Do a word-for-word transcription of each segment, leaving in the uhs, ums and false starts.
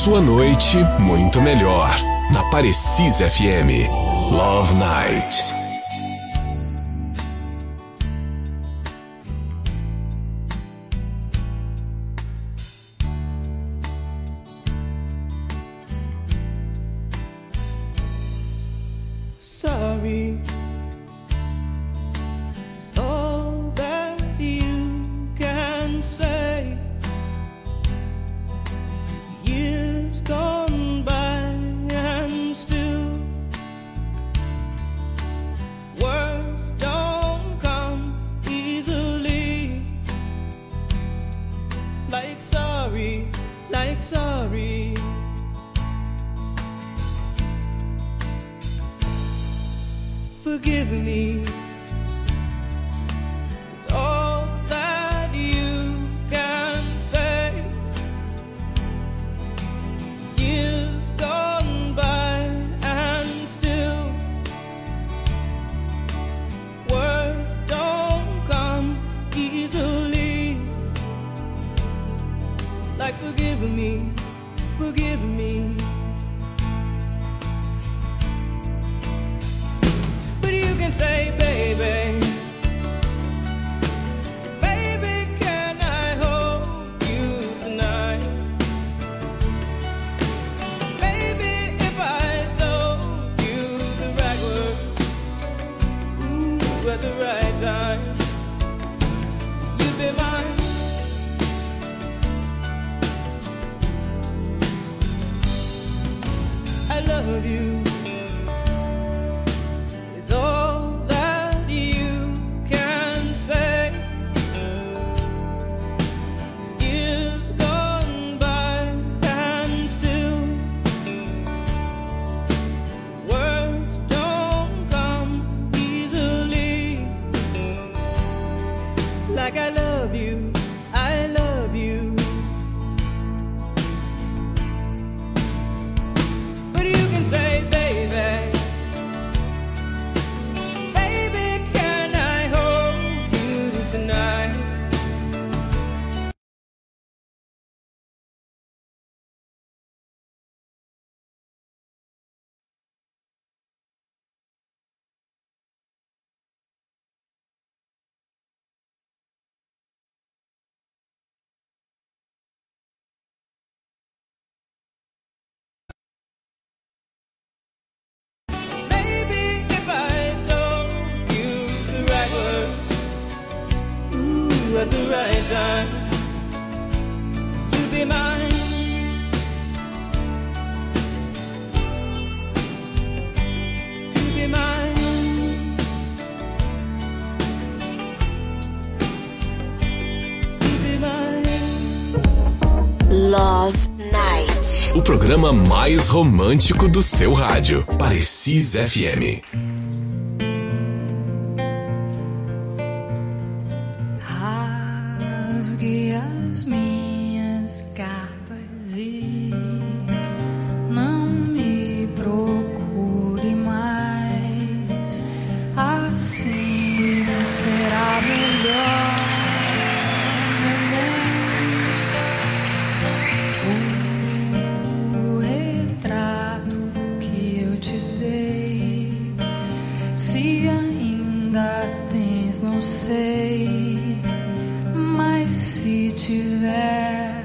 sua noite muito melhor. Na Parecis F M. Love Night. Sorry. Forgive me. It's all that you can say. Years gone by and still words don't come easily. Like forgive me, forgive me. Say, baby, baby, can I hold you tonight? Baby, if I told you the right words, ooh, at the right time, you'd be mine. I love you. Like I love you, I love you. But you can say, baby, baby, can I hold you tonight? At the right time, you'll be mine. You'll be mine. You'll be mine. Love Night. O programa mais romântico do seu rádio. Parecis F M. Rasgue as minhas cartas e não me procure mais. Assim será melhor. O retrato que eu te dei, se ainda tens, não sei. Mas se tiver,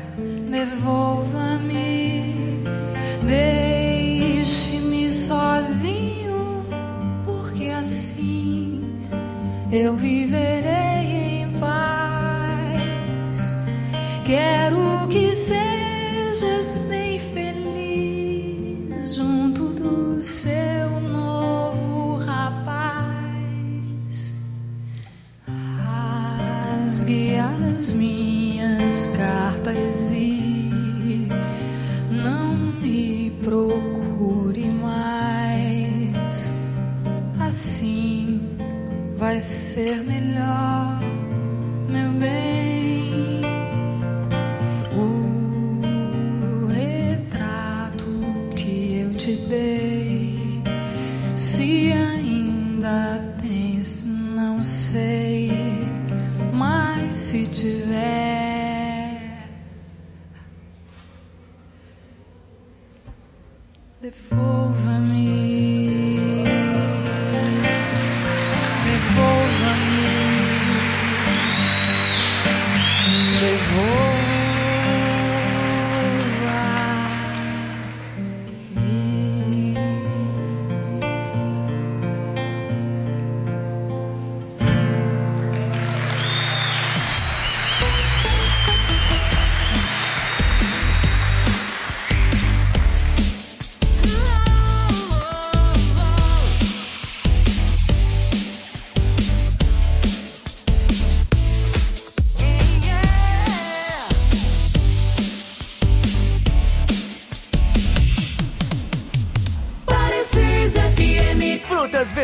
devolva-me. Deixe-me sozinho, porque assim eu viverei em paz. Quero que sejas bem feliz junto do seu novo rapaz. Rasgue as minhas cartas e não me procure mais. Assim vai ser melhor, meu bem. O retrato que eu te dei, se ainda tens, não sei. Mas se tiver,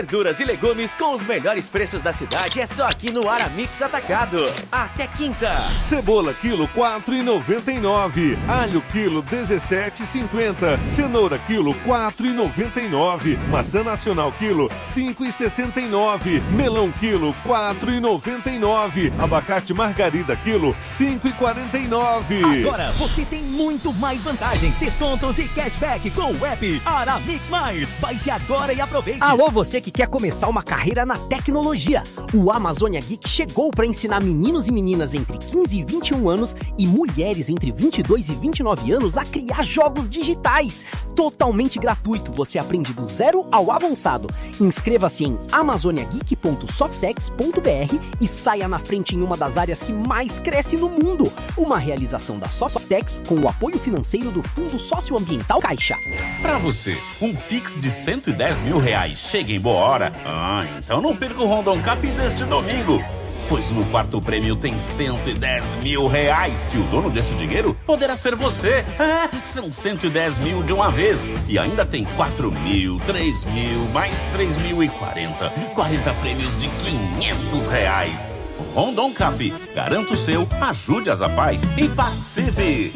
verduras e legumes com os melhores preços da cidade é só aqui no Aramix Atacado. Até quinta. Cebola quilo quatro reais e noventa e nove centavos. Alho quilo dezessete reais e cinquenta centavos. Cenoura quilo quatro reais e noventa e nove centavos. Maçã nacional quilo cinco reais e sessenta e nove centavos. Melão quilo quatro reais e noventa e nove centavos. Abacate margarida quilo cinco reais e quarenta e nove centavos. Agora você tem muito mais vantagens, descontos e cashback com o app Aramix Mais. Baixe agora e aproveite. Alô, você que quer começar uma carreira na tecnologia. O Amazônia Geek chegou para ensinar meninos e meninas entre quinze e vinte e um anos e mulheres entre vinte e dois e vinte e nove anos a criar jogos digitais. Totalmente gratuito, você aprende do zero ao avançado. Inscreva-se em amazônia geek ponto softex ponto b r e saia na frente em uma das áreas que mais cresce no mundo. Uma realização da Softex com o apoio financeiro do Fundo Socioambiental Caixa. Pra você, um Pix de cento e dez mil reais chega em boa hora? Ah, então não perca o Rondon Cap deste domingo. Pois no quarto prêmio tem cento e dez mil reais, que o dono desse dinheiro poderá ser você. Ah, são cento e dez mil de uma vez. E ainda tem quatro mil, três mil, mais três mil e quarenta. quarenta prêmios de quinhentos reais. Rondon Cap, garanta o seu, ajude as Apais e participe.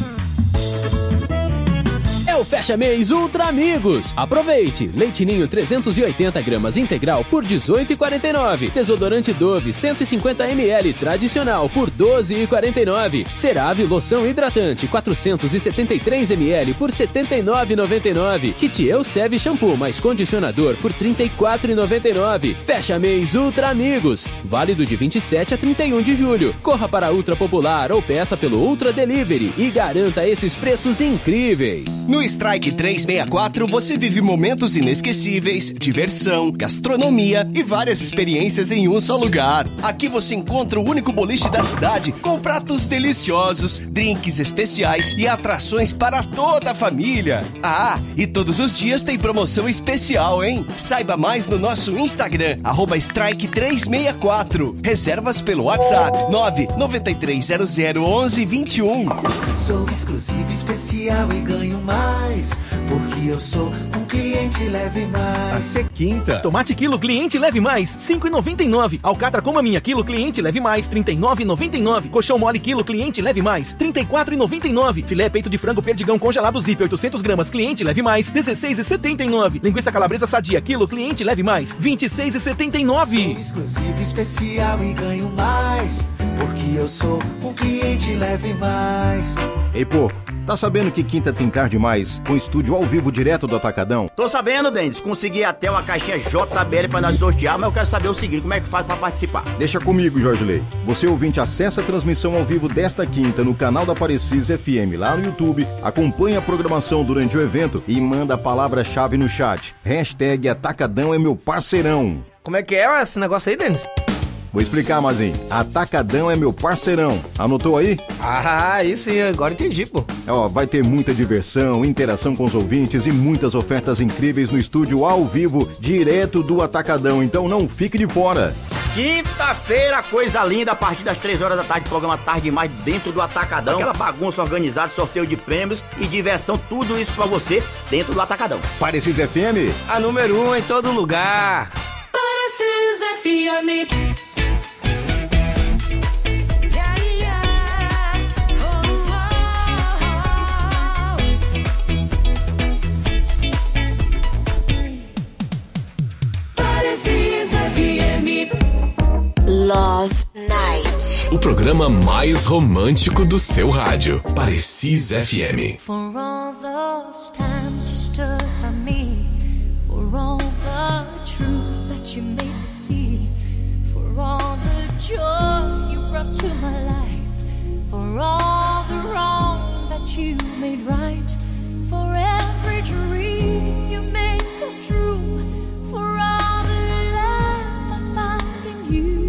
É o Fecha Mês Ultra Amigos. Aproveite! Leite Ninho trezentos e oitenta gramas integral por dezoito reais e quarenta e nove centavos. Desodorante Dove cento e cinquenta mililitros tradicional por doze reais e quarenta e nove centavos. CeraVe loção hidratante quatrocentos e setenta e três mililitros por setenta e nove reais e noventa e nove centavos. Kit Elseve shampoo mais condicionador por trinta e quatro reais e noventa e nove centavos. Fecha Mês Ultra Amigos. Válido de vinte e sete a trinta e um de julho. Corra para a Ultra Popular ou peça pelo Ultra Delivery e garanta esses preços incríveis. No Strike trezentos e sessenta e quatro você vive momentos inesquecíveis, diversão, gastronomia e várias experiências em um só lugar. Aqui você encontra o único boliche da cidade com pratos deliciosos, drinks especiais e atrações para toda a família. Ah, e todos os dias tem promoção especial, hein? Saiba mais no nosso Instagram, arroba Strike trezentos e sessenta e quatro. Reservas pelo WhatsApp nove nove três zero zero onze vinte e um. Sou exclusivo, especial e ganho mais. Porque eu sou um cliente leve mais. Até quinta. Tomate quilo cliente leve mais, cinco reais e noventa e nove centavos. Alcatra Coma Minha quilo cliente leve mais, trinta e nove reais e noventa e nove centavos. Colchão mole quilo cliente leve mais, trinta e quatro reais e noventa e nove centavos. Filé peito de frango perdigão congelado Zip oitocentos gramas cliente leve mais, dezesseis reais e setenta e nove centavos. Linguiça calabresa sadia quilo cliente leve mais, vinte e seis reais e setenta e nove centavos. Sou exclusivo, especial e ganho mais. Porque eu sou um cliente leve mais. Ei, pô, tá sabendo que quinta tem Card Mais com estúdio ao vivo direto do Atacadão? Tô sabendo, Denis. Consegui até uma caixinha J B L pra nós sortear, mas eu quero saber o seguinte, como é que faz pra participar? Deixa comigo, Jorge Lei. Você ouvinte acessa a transmissão ao vivo desta quinta no canal da Parecisa F M lá no YouTube, acompanha a programação durante o evento e manda a palavra-chave no chat. Hashtag Atacadão é meu parceirão. Como é que é esse negócio aí, Denis? Vou explicar, Mazinho. Atacadão é meu parceirão. Anotou aí? Ah, isso sim, agora entendi, pô. Ó, vai ter muita diversão, interação com os ouvintes e muitas ofertas incríveis no estúdio ao vivo, direto do Atacadão. Então não fique de fora. Quinta-feira, coisa linda, a partir das três horas da tarde, programa Tarde Demais dentro do Atacadão. Aquela bagunça organizada, sorteio de prêmios e diversão, tudo isso pra você dentro do Atacadão. Parecisa F M? A número um em todo lugar. Parecisa F M. Love Night. O programa mais romântico do seu rádio. Parecisa F M. For all those times you stood by me, for all the truth that you made me see, for all the joy you brought to my life, for all the wrong that you made right, for every dream you made come true, for all the love I found in you.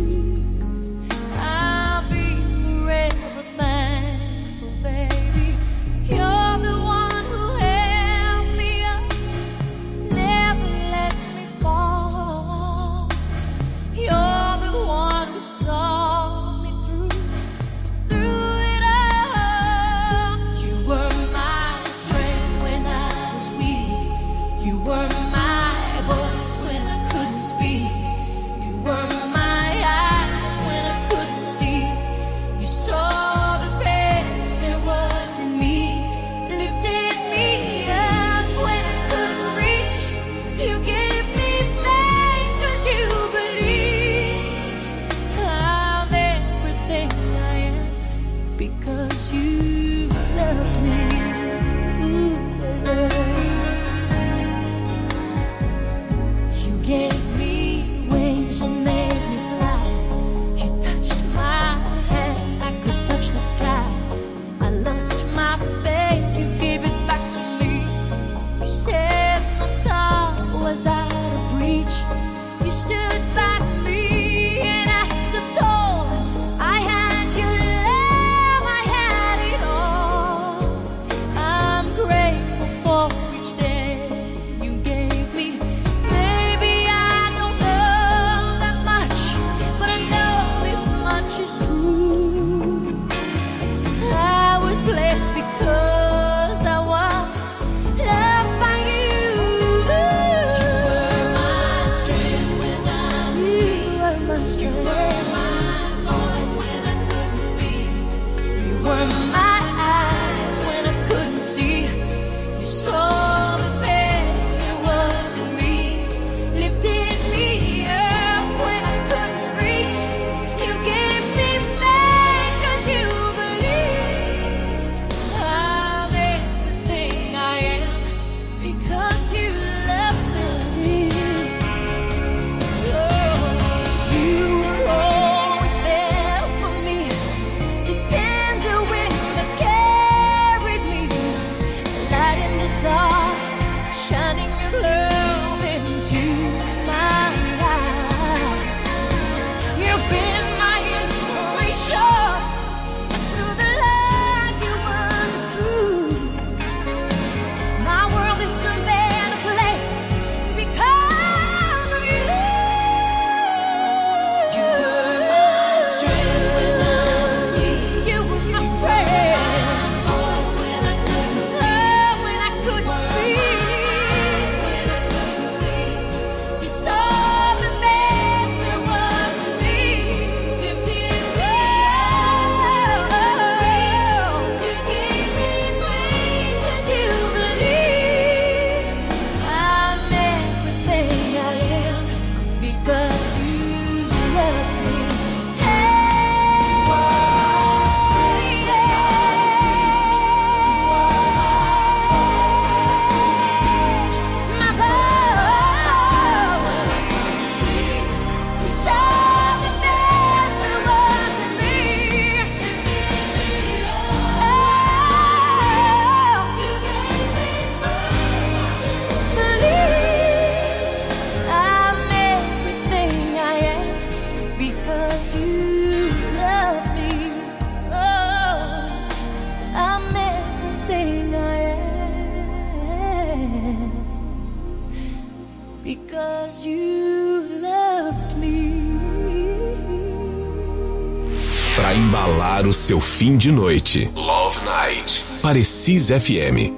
Pra embalar o seu fim de noite. Love Night. Parecis F M.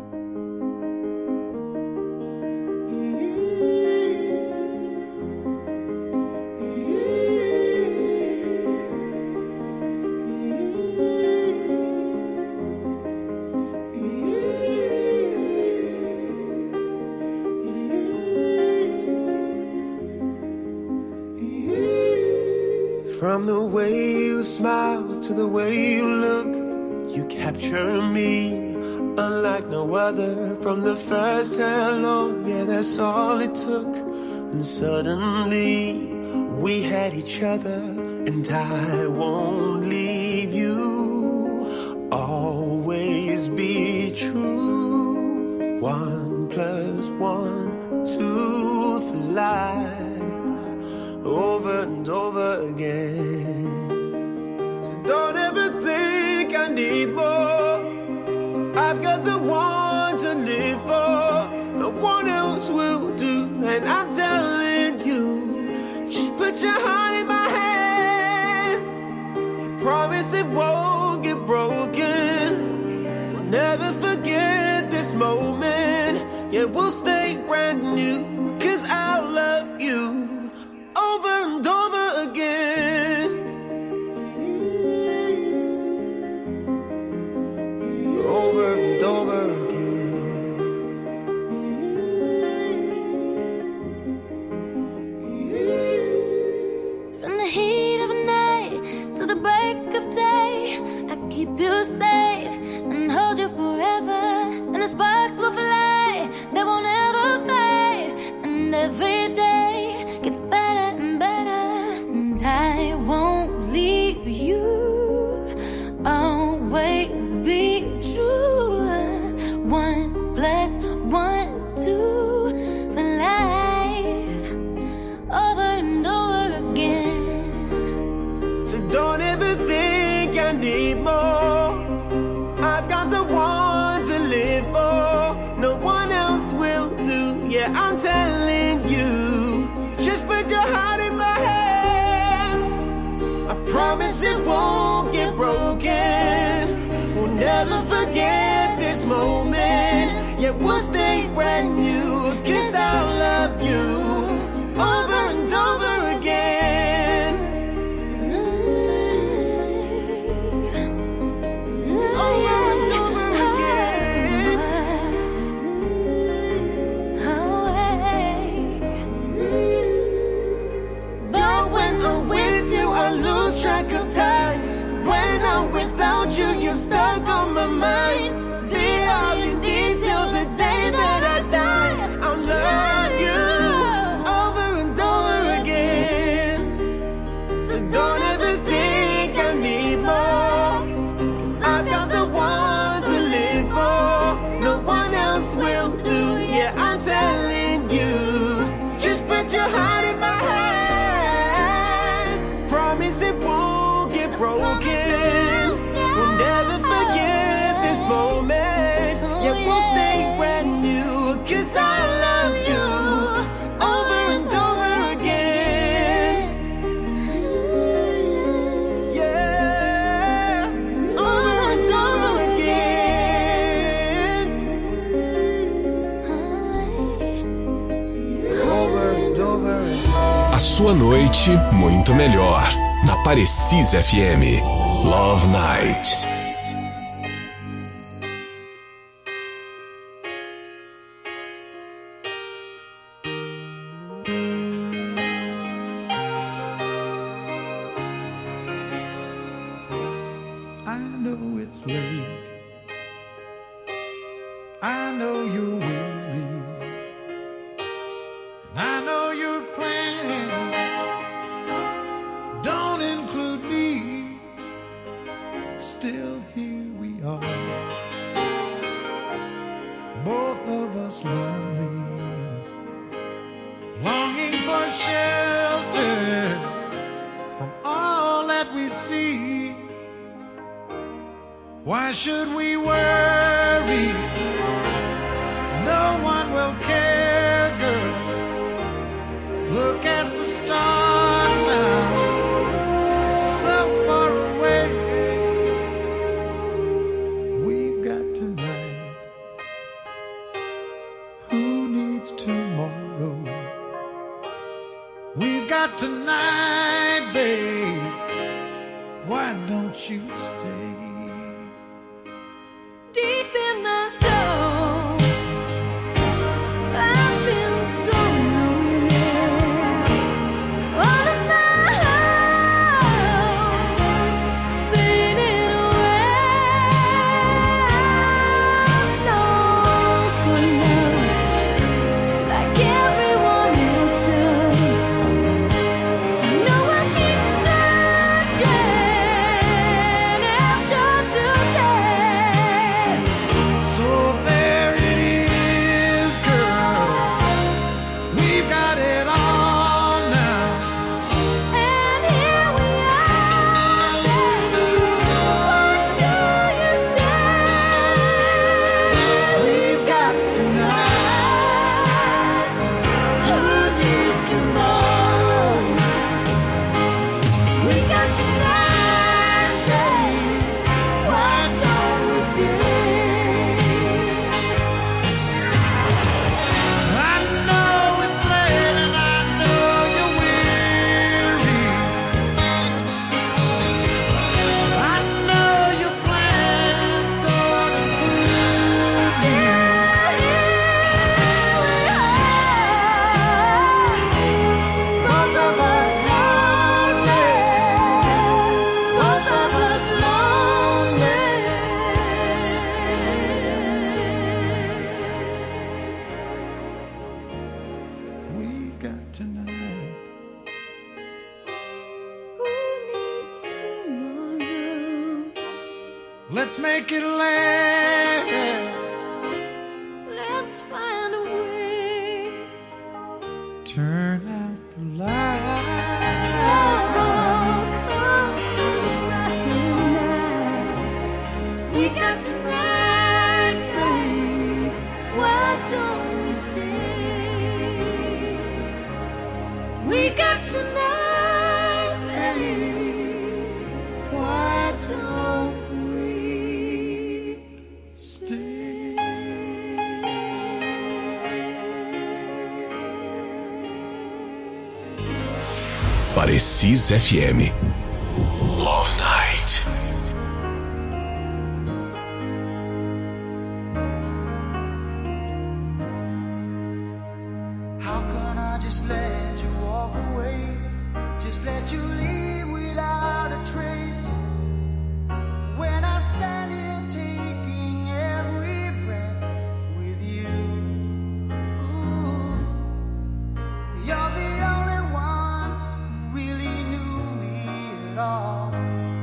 From the way you smile to the way you look, you capture me unlike no other. From the first hello, yeah, that's all it took. And suddenly we had each other, and I won't leave you. Always be true. One plus one, two for life. Over and over again. So don't ever think I need more. I've got the one to live for. No one else will do. And I'm telling you, just put your heart in my hands. I promise it won't get broken. We'll never forget this moment. Yeah, we'll stay brand new. Cause I'll love you over and over again. Over and over again. From the heat of a night to the break of day, I keep you safe and hold you forever. And the sparks will fly, they won't ever fade. And every day gets better and better. And I won't leave you, always be true. One plus one, two for life. Over and over again. So don't ever think I need more. I've got the one to live for. No one else will do. Yeah, I'm telling you. Just put your heart in my hands. I promise it won't get broken. We'll never forget this moment. Yeah, we'll stay brand new. Cause I'll love you over and over again. lack of time. When I'm without you, you're stuck on my mind. Be all you need till the day that I die. I'll love you over and over again. So don't ever think I need more, 'cause I've got the one to live for. No one else will do, yeah, I'm telling you. Just put your heart in my hands. Promise it won't get broken. We'll never forget this moment. Yeah, we'll stay brand new, 'cause I love you over and over again. Yeah, over and over again. Over and over again. A sua noite muito melhor na Parecis F M. Love Night. I know it's late. I know you're weary. And I know your plans don't include me. Still here we are, both of us lonely, longing for shelter from all that we see. Why should we worry? No one will care, girl. Look at the stars now, so far away. We've got tonight. Who needs tomorrow? We've got tonight, babe. Why don't you stay? Deep in my soul, I've been so lonely. All of my hopes faded away. I'm longing for love, like everyone else does. No one keeps searching after today. So there it is, girl. We've got it all now. And here we are, baby. What do you say? We've got tonight. Who needs tomorrow? We got tonight, baby. Why don't we stay? I know it's late and I know you're weary. I know your plans don't include me. Both of us lonely. Both of us lonely. We've got tonight. Who needs tomorrow? Let's make it last. Let's find a way. Turn out the light. Oh, come tonight. We got tonight, babe. Why don't we stay? We got tonight, babe. Why don't we stay? Parecis F M. Love Night. How can I just let you walk away? Just let you leave without a trace? all.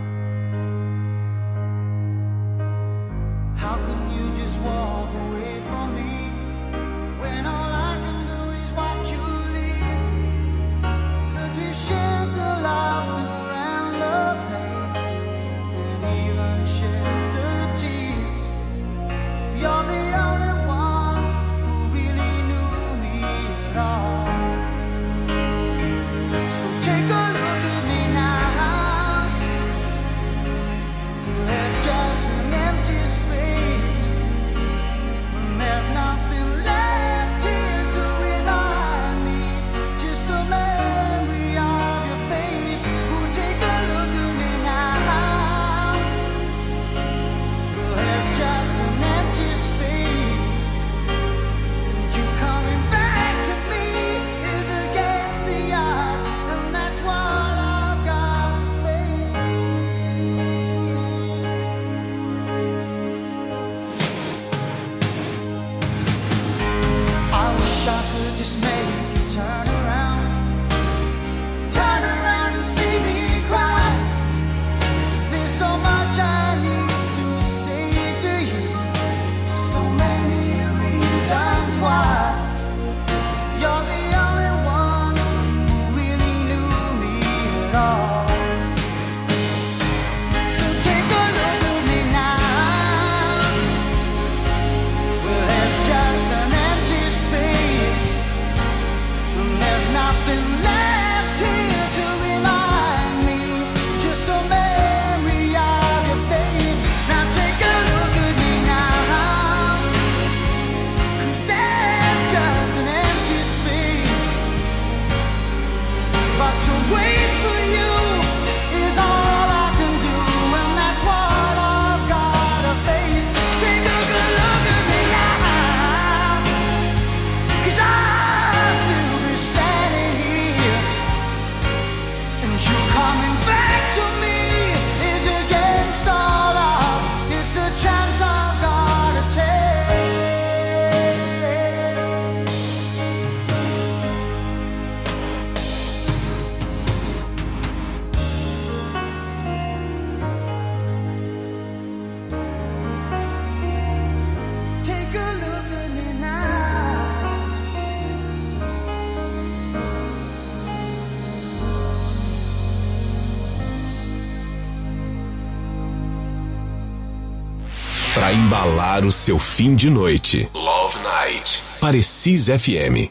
How can you just walk away from me when all I can do is watch you leave? 'Cause we've shared the laughter and the pain, and even shared the tears. You're the only one who really knew me at all. So take a look at me now. There's just an empty space. There's nothing left here to remind me. Just the memory of your face. Oh, take a look at me now. There's just an empty space. And you coming back to me is against the odds. And that's what I've got to face. I wish I could just make you turn around. Turn around and see me cry. There's so much I need to say to you. So many reasons why. You're the only one who really knew me at all. So take a look at me now. Well, there's just an empty space. And there's nothing left here to remind me. Just a memory of your face. Now take a look at me now. 'Cause there's just an empty space. But to wait for you is all I can do. And that's what I've got to face. Take a good look at me now. 'Cause I'll still be standing here. And you coming back to me is against all odds. It's the chance I've got to take. Take a look at me now. Pra embalar o seu fim de noite. Love Night. Parecis F M.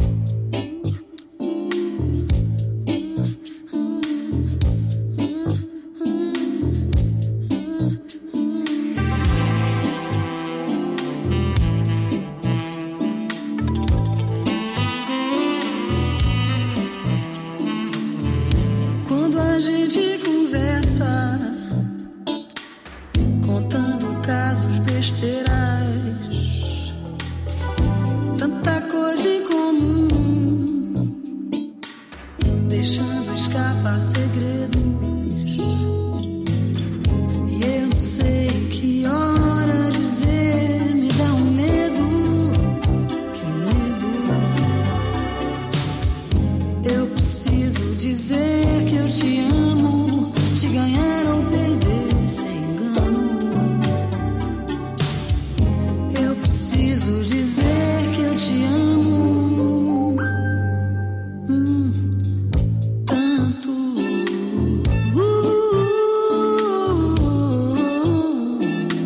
Quando a gente conversa, contando casos besteirais, tanta coisa em comum, deixando escapar segredos. E eu não sei que hora dizer, me dá um medo, que medo. Eu preciso dizer que eu te amo, te ganhar ou perder sem engano. Eu preciso dizer que eu te amo, hum, tanto. Uh,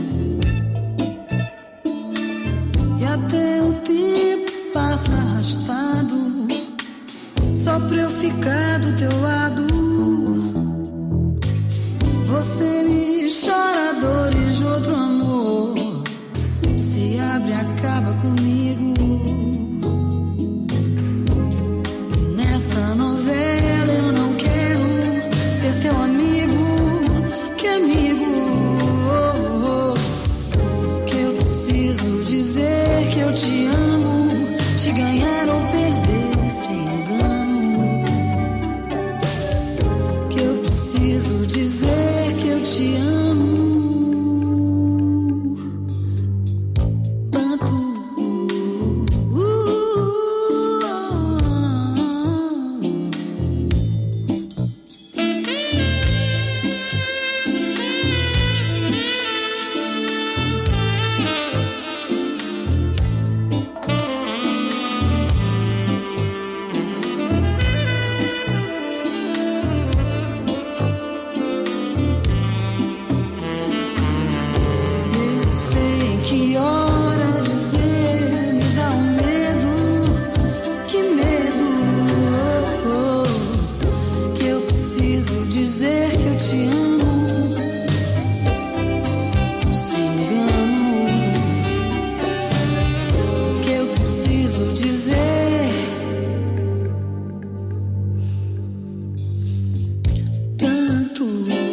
e até o tempo passa arrastado, só pra eu ficar do teu lado. Você me chora dores de outro amor, se abre e acaba comigo. Nessa novela eu não quero ser teu amigo. Que amigo, oh, oh, que eu preciso dizer que eu te amo, te ganhar ou perder sem engano. Que eu preciso dizer que eu te amo tanto. Uh, dizer que eu te amo, sem engano, que eu preciso dizer tanto.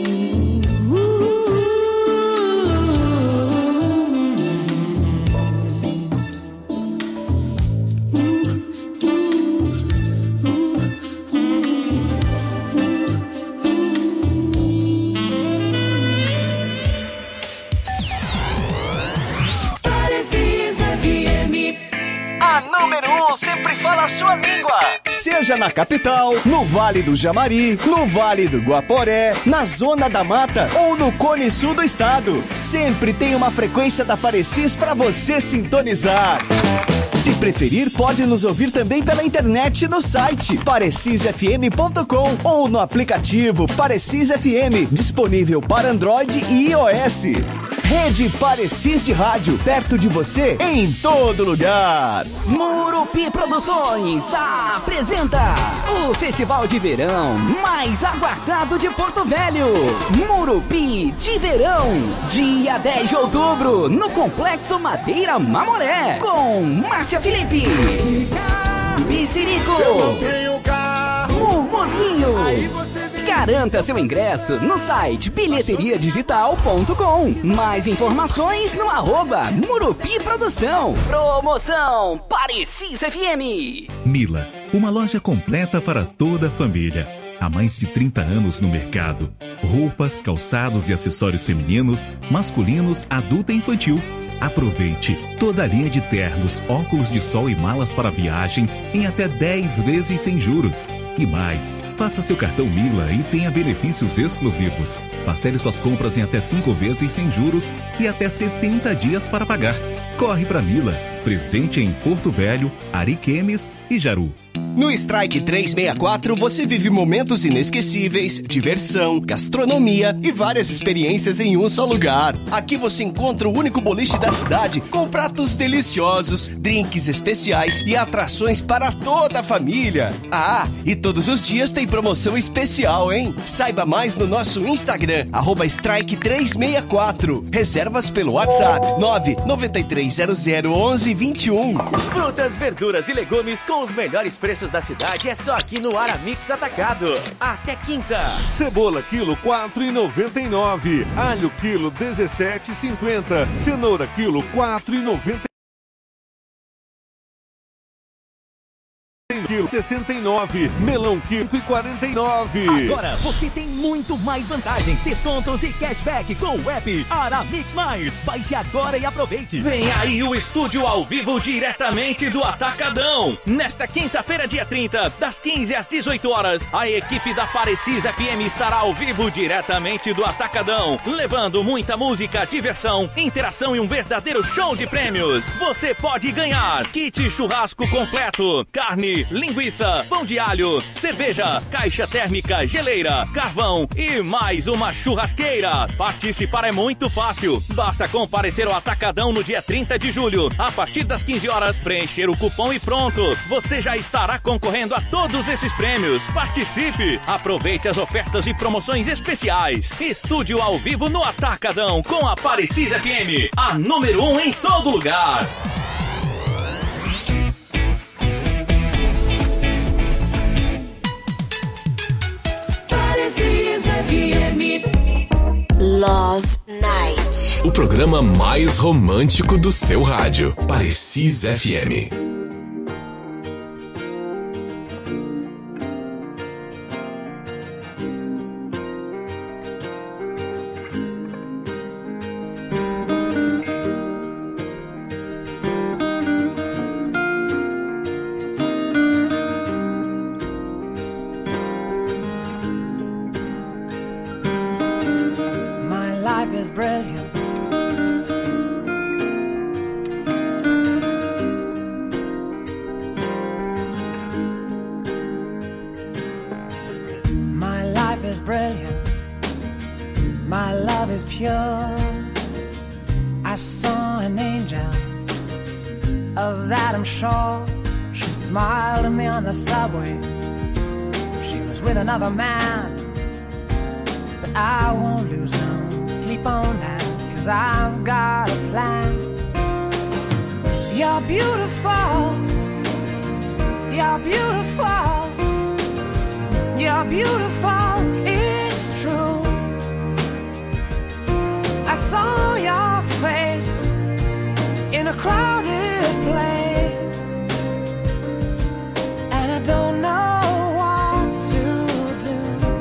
Número um sempre fala a sua língua. Seja na capital, no Vale do Jamari, no Vale do Guaporé, na Zona da Mata ou no Cone Sul do estado, sempre tem uma frequência da Parecis para você sintonizar. Se preferir, pode nos ouvir também pela internet no site parecis f m ponto com ou no aplicativo Parecis F M, disponível para Android e iOS. Rede Parecis de Rádio, perto de você, em todo lugar. Murupi Produções apresenta o festival de verão mais aguardado de Porto Velho. Murupi de Verão, dia dez de outubro, no Complexo Madeira Mamoré, com Márcia Felipe, Bicirico, Mumuzinho. Garanta seu ingresso no site bilheteria digital ponto com. Mais informações no arroba Murupi Produção. Promoção Parecis F M. Mila, uma loja completa para toda a família. Há mais de trinta anos no mercado. Roupas, calçados e acessórios femininos, masculinos, adulto e infantil. Aproveite toda a linha de ternos, óculos de sol e malas para viagem em até dez vezes sem juros. E mais, faça seu cartão Mila e tenha benefícios exclusivos. Parcele suas compras em até cinco vezes sem juros e até setenta dias para pagar. Corre para Mila, presente em Porto Velho, Ariquemes e Jaru. No Strike trezentos e sessenta e quatro você vive momentos inesquecíveis, diversão, gastronomia e várias experiências em um só lugar. Aqui você encontra o único boliche da cidade com pratos deliciosos, drinks especiais e atrações para toda a família. Ah, e todos os dias tem promoção especial, hein? Saiba mais no nosso Instagram, arroba Strike trezentos e sessenta e quatro. Reservas pelo WhatsApp nove nove três zero zero onze vinte e um. Frutas, verduras e legumes com os melhores preços da cidade é só aqui no Aramix Atacado. Até quinta. Cebola quilo quatro reais e noventa e nove centavos. Alho quilo dezessete reais e cinquenta centavos. Cenoura quilo quatro reais e noventa e nove centavos. Quilo sessenta e nove, melão quilo quarenta e nove. Agora você tem muito mais vantagens, descontos e cashback com o app Aramix Mais. Baixe agora e aproveite. Vem aí o estúdio ao vivo diretamente do Atacadão. Nesta quinta-feira, dia trinta, das quinze às dezoito horas, a equipe da Parecis F M estará ao vivo diretamente do Atacadão, levando muita música, diversão, interação e um verdadeiro show de prêmios. Você pode ganhar kit churrasco completo, carne, linguiça, pão de alho, cerveja, caixa térmica, geleira, carvão e mais uma churrasqueira. Participar é muito fácil. Basta comparecer ao Atacadão no dia trinta de julho, a partir das quinze horas, preencher o cupom e pronto. Você já estará concorrendo a todos esses prêmios. Participe! Aproveite as ofertas e promoções especiais. Estúdio ao vivo no Atacadão com a Parecis F M, a número um em todo lugar. Love Night. O programa mais romântico do seu rádio. Parecis F M. Another man, I won't lose no sleep on that, 'cause I've got a plan. You're beautiful, you're beautiful, you're beautiful, it's true. I saw your face in a crowded place, and I don't know what to do,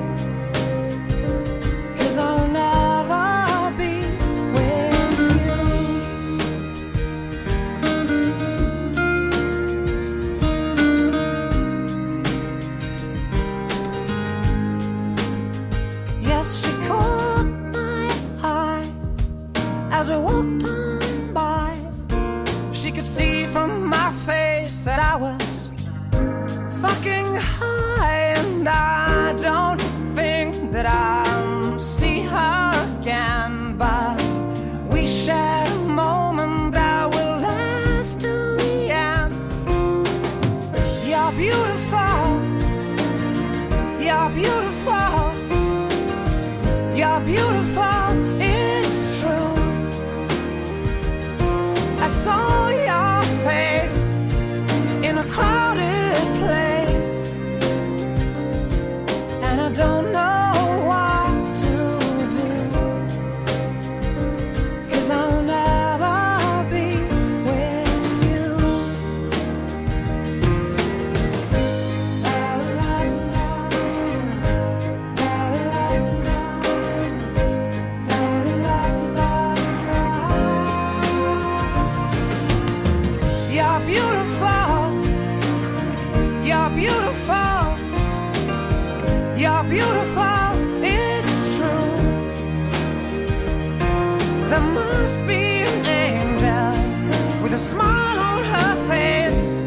'cause I'll never be with you. Yes, she caught my eye as we walked on by. She could see from my face that I was fucking high, and I don't think that I'll see her again, but we shared a moment that will last till the end. You're beautiful, you're beautiful, you're beautiful, it's true. I saw your face in a crowded place, and I don't know what to do, 'cause I'll never be with you. You're beautiful, you're beautiful, you're beautiful, it's true. There must be an angel with a smile on her face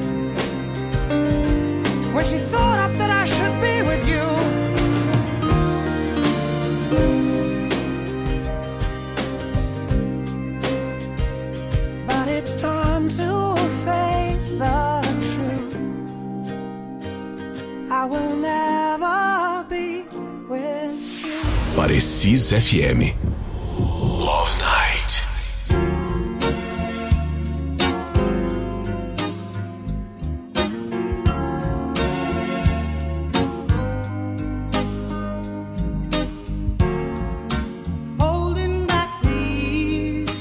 when she thought up that I should be with you. But it's time to face the truth. I will never be with you. Parecis F M. Love Night. Holding back leaves,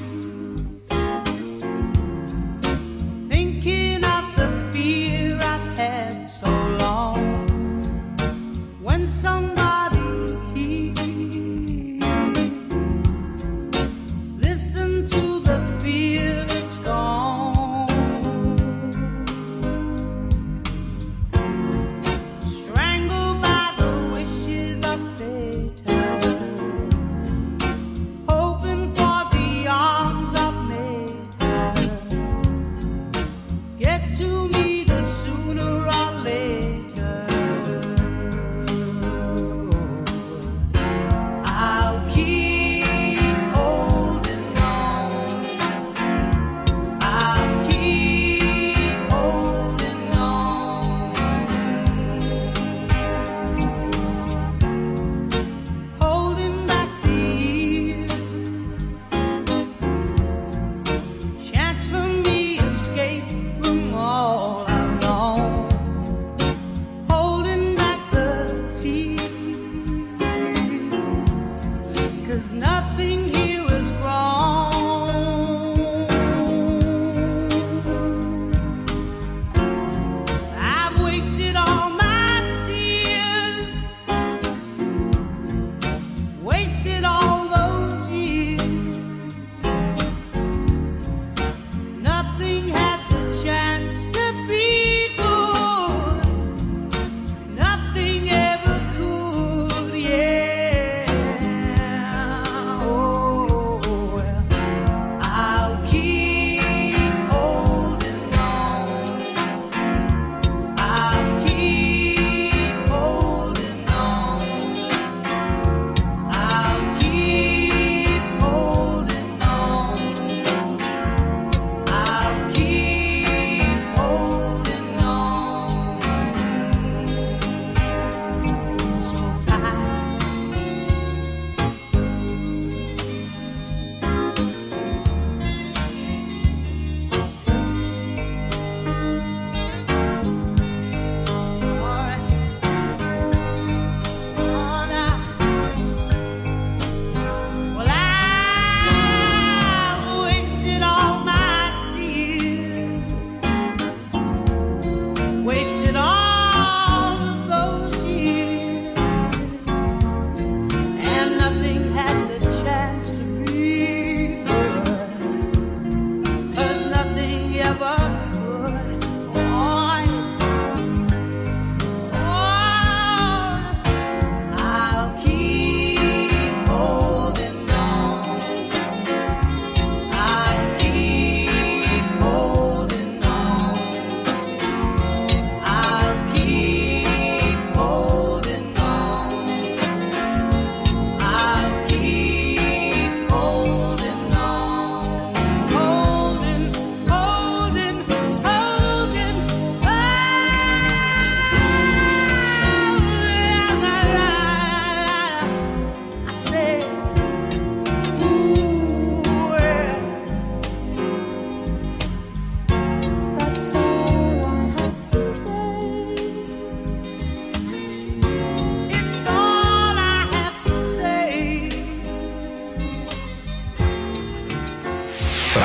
thinking of the fear I've had so long. When somebody hears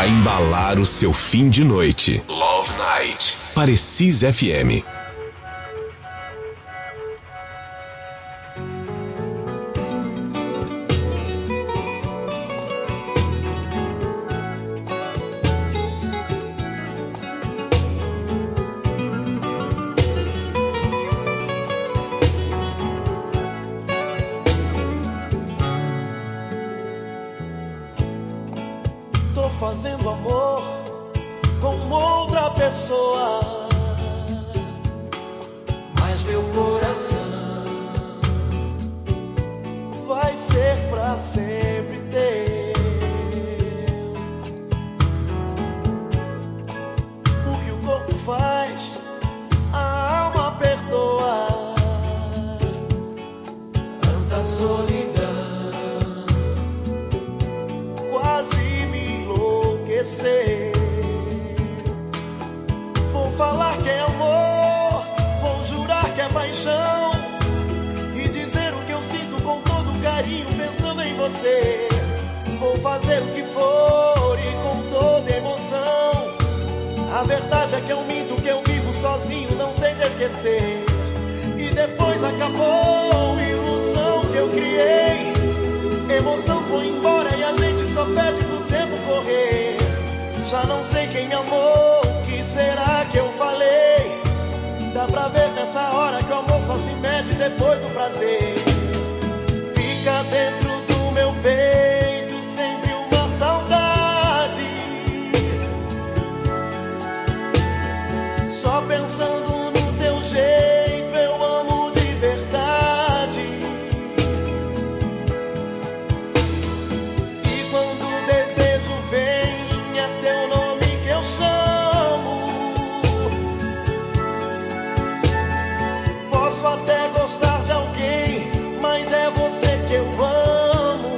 pra embalar o seu fim de noite. Love Night. Parecis F M. Fazendo amor com outra pessoa, mas meu coração vai ser pra sempre teu. O que o corpo faz, a alma perdoa. Tanta solidão quase me enlouquecer. Vou falar que é amor, vou jurar que é paixão, e dizer o que eu sinto com todo carinho pensando em você. Vou fazer o que for e com toda emoção. A verdade é que eu minto, que eu vivo sozinho, não sei te esquecer. E depois acabou a ilusão que eu criei. Emoção foi embora e a gente só pede pro tempo correr. Já não sei quem me amou, o que será que eu falei? Dá pra ver nessa hora que o amor só se mede depois do prazer. Fica dentro do meu peito sempre uma saudade, só pensando no teu jeito eu amo de verdade. E quando o desejo vem é teu nome que eu chamo. Posso até gostar de alguém, mas é você que eu amo.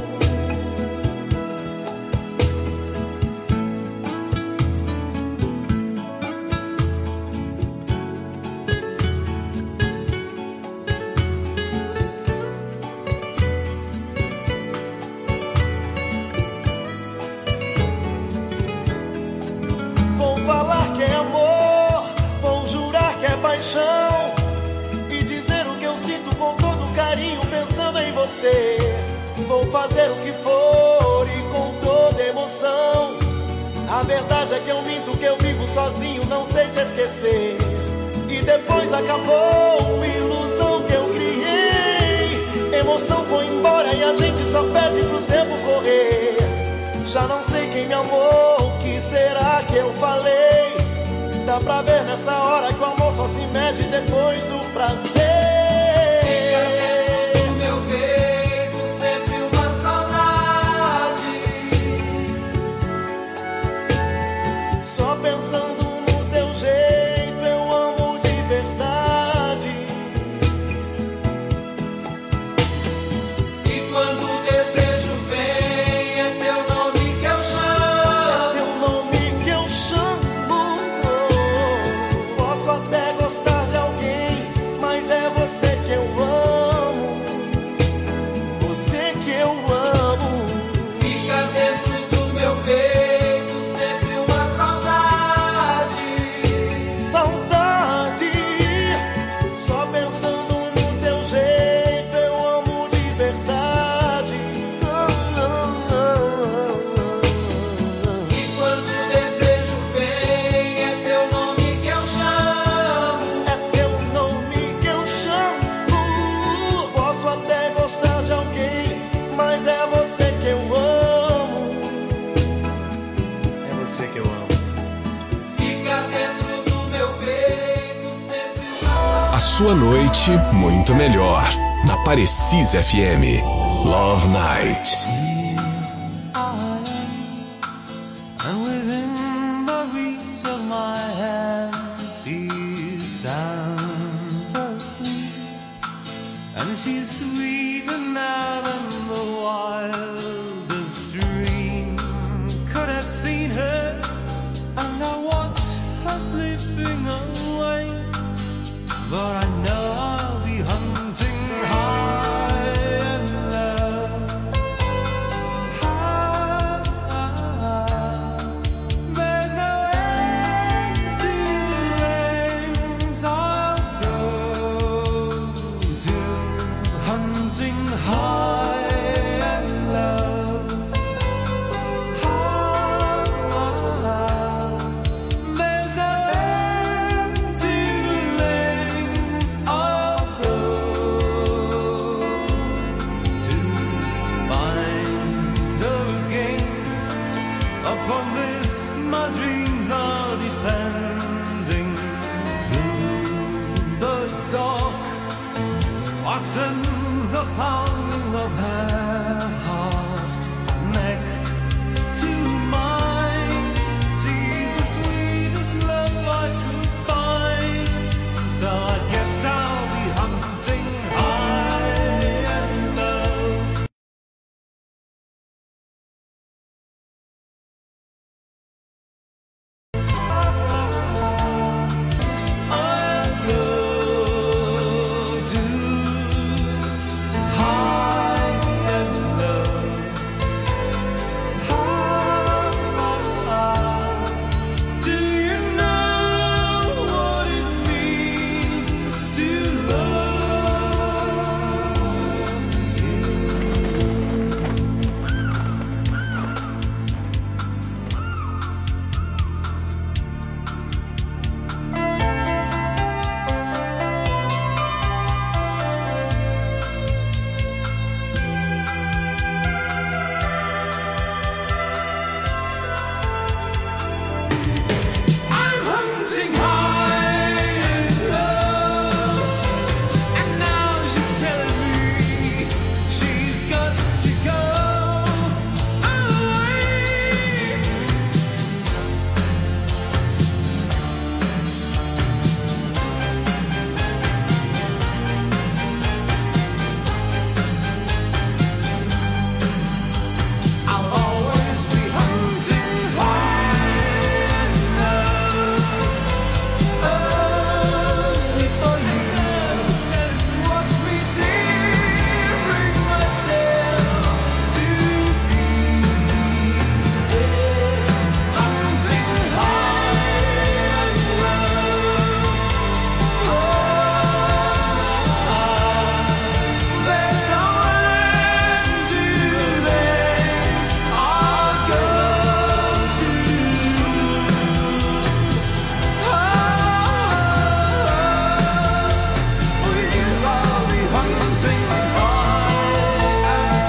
Vou falar que é amor, vou jurar que é paixão, e dizer o que eu sinto com todo carinho pensando em você. Vou fazer o que for e com toda emoção. A verdade é que eu minto, que eu vivo sozinho, não sei te esquecer. E depois acabou a ilusão que eu criei. Emoção foi embora e a gente só pede pro tempo correr. Já não sei quem me amou, o que será que eu falei? Dá pra ver nessa hora que o amor só se mede depois do prazer. Fica dentro do meu peito sempre uma saudade, só pensando no teu jeito eu amo de verdade. E quando o desejo vem é teu nome que eu chamo. É teu nome que eu chamo. Posso até gostar de alguém, mas é você que eu amo. Você que eu amo. Fica dentro do meu peito sempre uma saudade. Saudade, só pensando no teu jeito eu amo de verdade. E quando o desejo vem é teu nome que eu chamo. É teu nome que eu chamo. Posso até gostar de alguém, mas é você que eu amo. É você que eu amo. Fica dentro do meu peito sempre uma A sua noite muito melhor na Parecis F M. Love Night. And within the reach of my hand she's sound asleep, and she's sweeter now than the wildest dream could have seen her. And I watch her slipping away, but I know I'll be hunting high and low. High, high, palm of her heart next to mine. She's the sweetest love I could find. So I guess I'll be hunting high and low. I'll go to high and low. Do you know what it means to love you? I'm hunting high and low, and now she's telling me she's got to go away. I'll always be hunting high and low, only for you. Watch me tearing myself to pieces, hunting high and low. There's no end to this. I'll go to for you. I'll be hunting high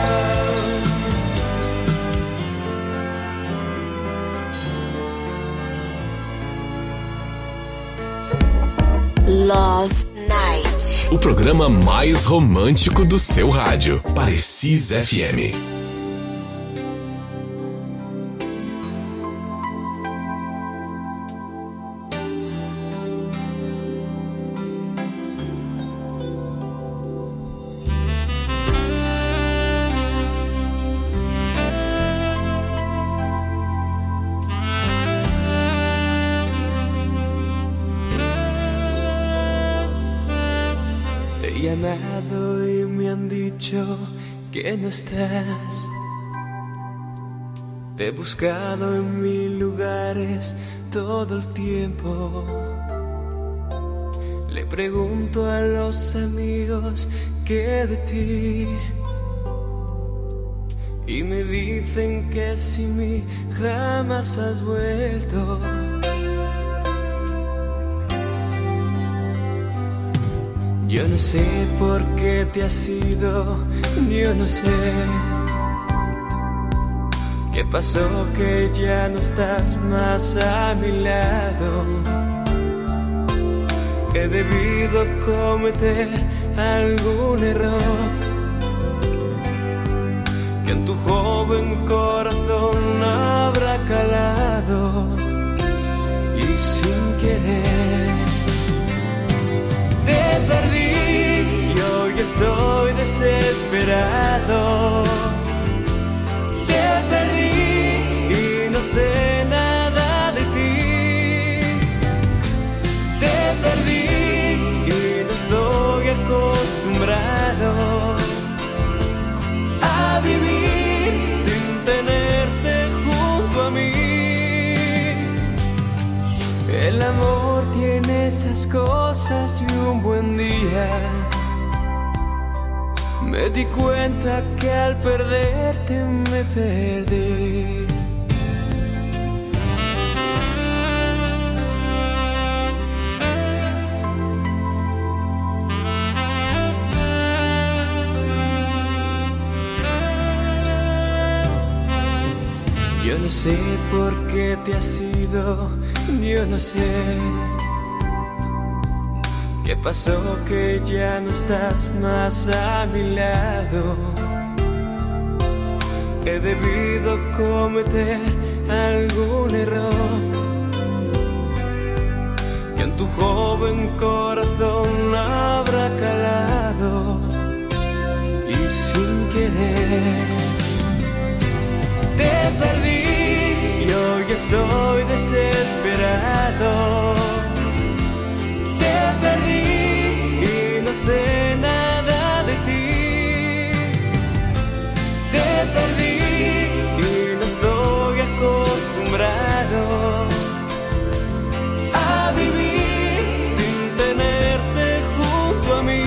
Love Night. O programa mais romântico do seu rádio. Parecis F M. Te he llamado y me han dicho que no estás. Te he buscado en mil lugares todo el tiempo. Le pregunto a los amigos qué de ti, y me dicen que sin mí jamás has vuelto. Yo no sé por qué te has ido, yo no sé qué pasó que ya no estás más a mi lado. He debido cometer algún error que en tu joven corazón habrá calado, y sin querer te perdí y hoy estoy desesperado. Te perdí y no sé nada de ti. Te perdí y no estoy acostumbrado a vivir sin tenerte junto a mí. El amor tiene esas cosas y un buen día me di cuenta que al perderte me perdí. Yo no sé por qué te has ido, yo no sé qué pasó que ya no estás más a mi lado. he debido cometer algún error que en tu joven corazón habrá calado y sin querer te perdí y hoy estoy desesperado. Te perdí y no sé nada de ti. Te perdí y no estoy acostumbrado a vivir sin tenerte junto a mí.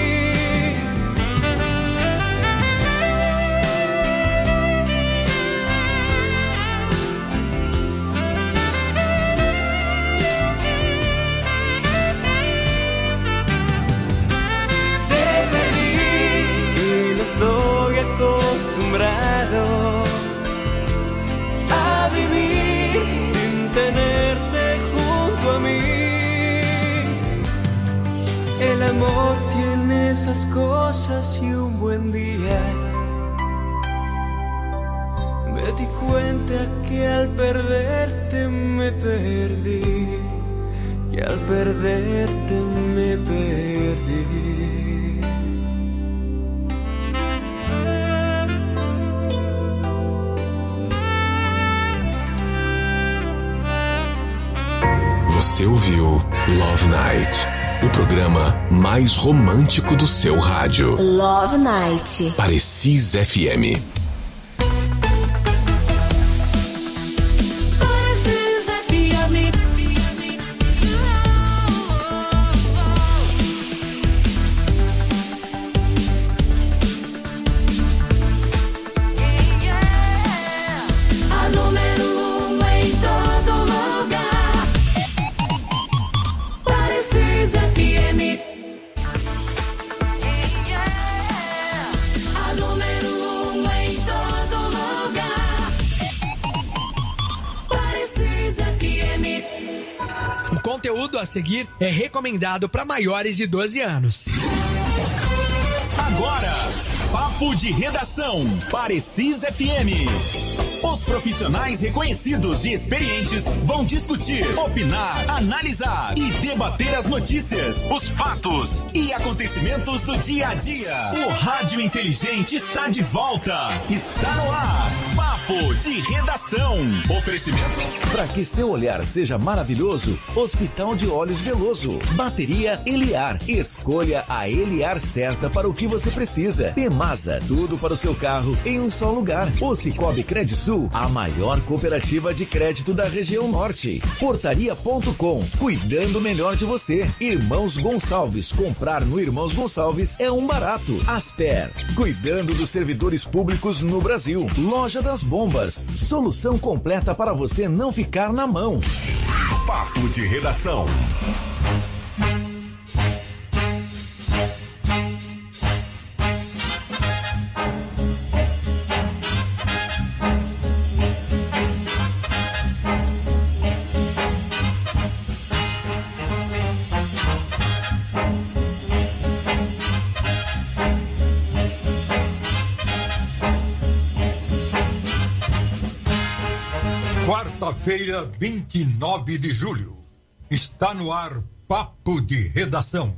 Estoy acostumbrado a vivir sin tenerte junto a mí. El amor tiene esas cosas y un buen día me di cuenta que al perderte me perdí, que al perderte me perdí. Você ouviu Love Night, o programa mais romântico do seu rádio. Love Night. Parecis F M. O conteúdo a seguir é recomendado para maiores de doze anos. Agora, Papo de Redação, Parecis F M. Os profissionais reconhecidos e experientes vão discutir, opinar, analisar e debater as notícias, os fatos e acontecimentos do dia a dia. O Rádio Inteligente está de volta. Está no ar. Papo de Redação. Oferecimento. Para que seu olhar seja maravilhoso, Hospital de Olhos Veloso. Bateria Eliar. Escolha a Eliar certa para o que você precisa. Pemasa, tudo para o seu carro em um só lugar. O Cicobi Credisul, a maior cooperativa de crédito da região norte. Portaria ponto com, cuidando melhor de você. Irmãos Gonçalves, comprar no Irmãos Gonçalves é um barato. Asper, cuidando dos servidores públicos no Brasil. Loja das Bombas, solução completa para você não ficar na mão. Papo de Redação. Quarta-feira, vinte e nove de julho. Está no ar Papo de Redação.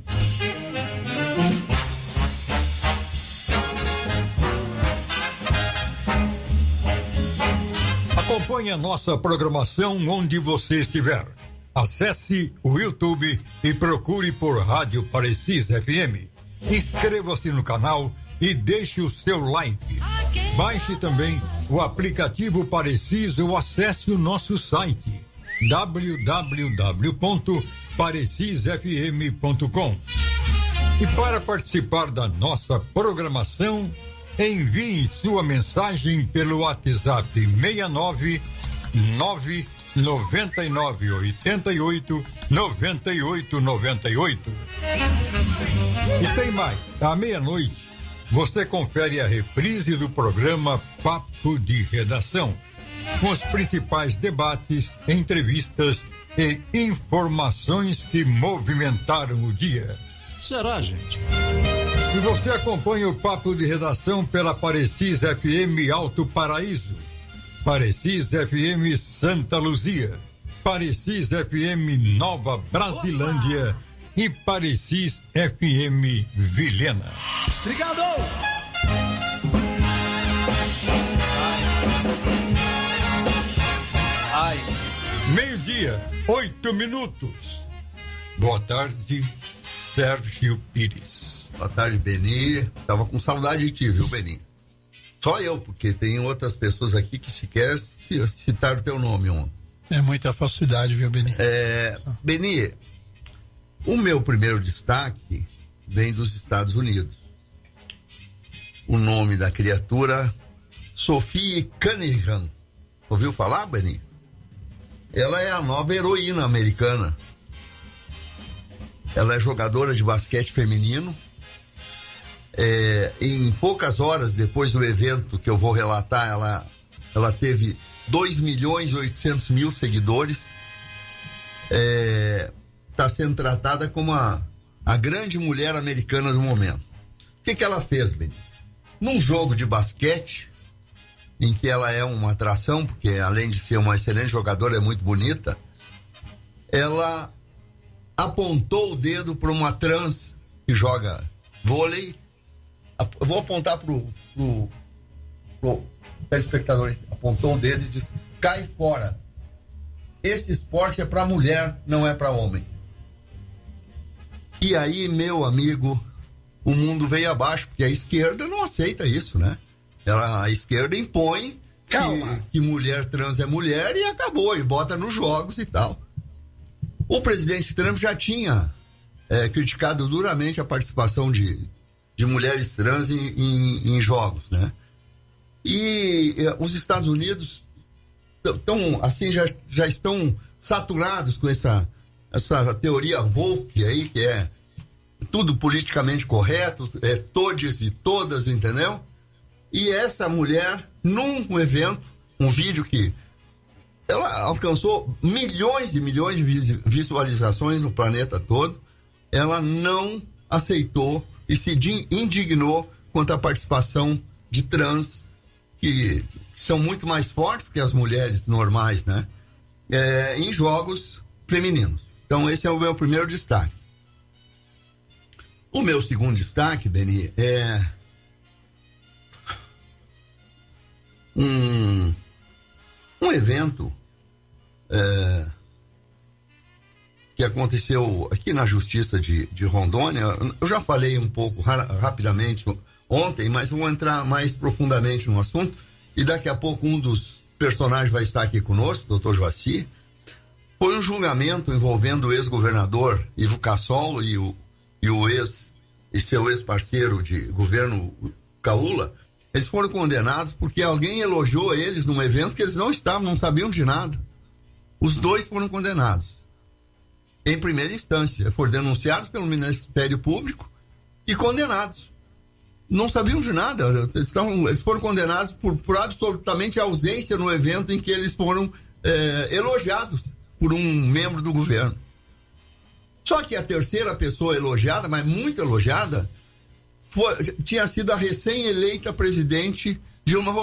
Acompanhe a nossa programação onde você estiver. Acesse o YouTube e procure por Rádio Parecis F M. Inscreva-se no canal e deixe o seu like. Baixe também o aplicativo Parecis ou acesse o nosso site w w w ponto parecis f m ponto com. E para participar da nossa programação, envie sua mensagem pelo WhatsApp seis nove nove nove nove oito oito nove oito nove oito. E tem mais, à meia-noite você confere a reprise do programa Papo de Redação, com os principais debates, entrevistas e informações que movimentaram o dia. Será, gente? E você acompanha o Papo de Redação pela Parecis F M Alto Paraíso, Parecis F M Santa Luzia, Parecis F M Nova Brasilândia Opa! E Parecis F M Vilhena. Obrigado! Ai. Meio-dia, oito minutos. Boa tarde, Sérgio Pires. Boa tarde, Beni. Tava com saudade de ti, viu, Beni? Só eu, porque tem outras pessoas aqui que sequer citaram o teu nome ontem. É muita falsidade, viu, Beni? É, Beni, o meu primeiro destaque vem dos Estados Unidos. O nome da criatura, Sophie Cunningham. Ouviu falar, Beni? Ela é a nova heroína americana. Ela é jogadora de basquete feminino. É, em poucas horas depois do evento que eu vou relatar, ela, ela teve dois milhões e oitocentos mil seguidores. Está é, sendo tratada como a, a grande mulher americana do momento. O que, que ela fez, Beni? Num jogo de basquete, em que ela é uma atração, porque além de ser uma excelente jogadora, é muito bonita, ela apontou o dedo para uma trans que joga vôlei. Eu vou apontar pro, pro, pro telespectador. Apontou o dedo e disse: cai fora. Esse esporte é para mulher, não é para homem. E aí, meu amigo, o mundo veio abaixo, porque a esquerda não aceita isso, né? Ela, a esquerda impõe que, que mulher trans é mulher e acabou, e bota nos jogos e tal. O presidente Trump já tinha é, criticado duramente a participação de, de mulheres trans em, em, em jogos, né? E é, os Estados Unidos tão, assim, já, já estão saturados com essa, essa teoria woke aí, que é tudo politicamente correto, é todes e todas, entendeu? E essa mulher, num evento, um vídeo que ela alcançou milhões e milhões de visualizações no planeta todo, ela não aceitou e se indignou quanto à participação de trans, que são muito mais fortes que as mulheres normais, né? É, em jogos femininos. Então esse é o meu primeiro destaque. O meu segundo destaque, Beni, é um, um evento é, que aconteceu aqui na Justiça de, de Rondônia. Eu já falei um pouco ra- rapidamente ontem, mas vou entrar mais profundamente no assunto, e daqui a pouco um dos personagens vai estar aqui conosco, doutor Joaci. Foi um julgamento envolvendo o ex-governador Ivo Cassol e o, e o ex e seu ex-parceiro de governo, Caula. Eles foram condenados porque alguém elogiou eles num evento que eles não estavam, não sabiam de nada. Os dois foram condenados em primeira instância, foram denunciados pelo Ministério Público e condenados. Não sabiam de nada, eles, estavam, eles foram condenados por, por absolutamente ausência no evento em que eles foram é, elogiados por um membro do governo. Só que a terceira pessoa elogiada, mas muito elogiada, foi, tinha sido a recém-eleita presidente Dilma Rousseff.